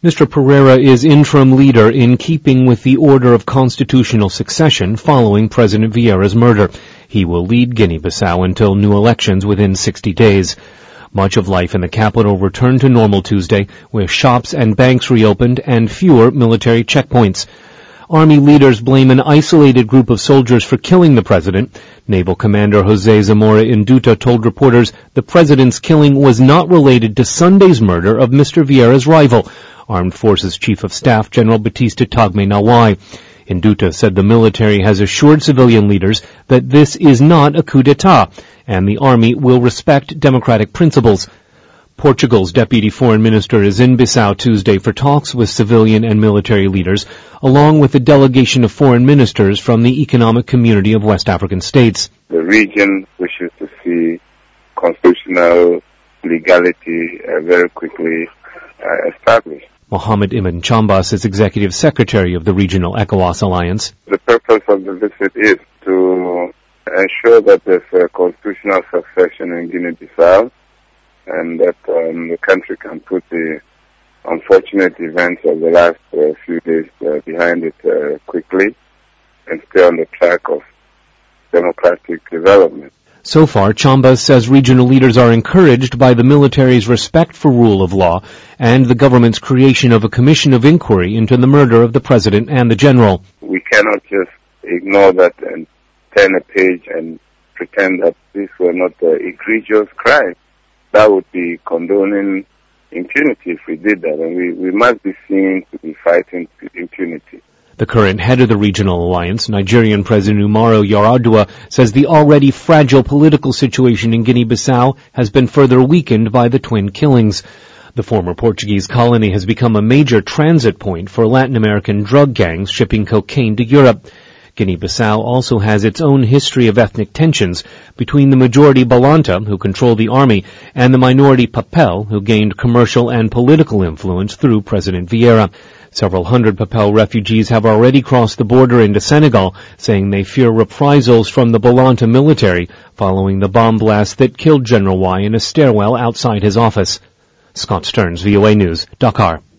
Mr. Pereira is interim leader in keeping with the order of constitutional succession following President Vieira's murder. He will lead Guinea-Bissau until new elections within 60 days. Much of life in the capital returned to normal Tuesday, with shops and banks reopened and fewer military checkpoints. Army leaders blame an isolated group of soldiers for killing the president. Naval Commander Jose Zamora Induta told reporters the president's killing was not related to Sunday's murder of Mr. Vieira's rival, Armed Forces Chief of Staff General Batista Tagme Nawai. Induta said the military has assured civilian leaders that this is not a coup d'etat, and the army will respect democratic principles. Portugal's deputy foreign minister is in Bissau Tuesday for talks with civilian and military leaders, along with a delegation of foreign ministers from the Economic Community of West African States. The region wishes to see constitutional legality very quickly established. Mohamed Ibn Chambas is executive secretary of the regional ECOWAS alliance. The purpose of the visit is to ensure that there's a constitutional succession in Guinea-Bissau and that the country can put the unfortunate events of the last few days behind it quickly and stay on the track of democratic development. So far, Chambas says regional leaders are encouraged by the military's respect for rule of law and the government's creation of a commission of inquiry into the murder of the president and the general. We cannot just ignore that and turn a page and pretend that these were not egregious crimes. That would be condoning impunity if we did that, and we must be seen to be fighting impunity. The current head of the regional alliance, Nigerian President Umaru Yar'Adua, says the already fragile political situation in Guinea-Bissau has been further weakened by the twin killings. The former Portuguese colony has become a major transit point for Latin American drug gangs shipping cocaine to Europe. Guinea-Bissau also has its own history of ethnic tensions between the majority Balanta, who control the army, and the minority Papel, who gained commercial and political influence through President Vieira. Several hundred Papel refugees have already crossed the border into Senegal, saying they fear reprisals from the Balanta military following the bomb blast that killed General Y in a stairwell outside his office. Scott Stearns, VOA News, Dakar.